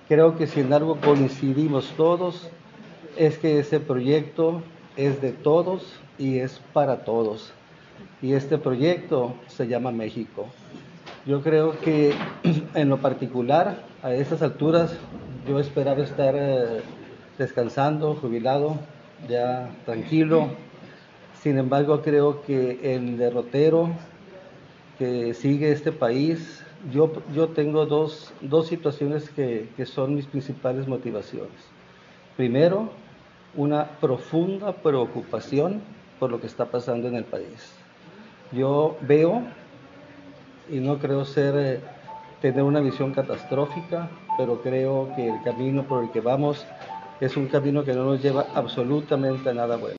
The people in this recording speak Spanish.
Creo que si en algo coincidimos todos es que ese proyecto es de todos y es para todos. Y este proyecto se llama México. Yo creo que en lo particular, a estas alturas, yo esperaba estar descansando, jubilado, ya tranquilo. Sin embargo, creo que el derrotero que sigue este país, yo tengo dos situaciones que son mis principales motivaciones. Primero, una profunda preocupación por lo que está pasando en el país. Yo veo, y no creo tener una visión catastrófica, pero creo que el camino por el que vamos es un camino que no nos lleva absolutamente a nada bueno.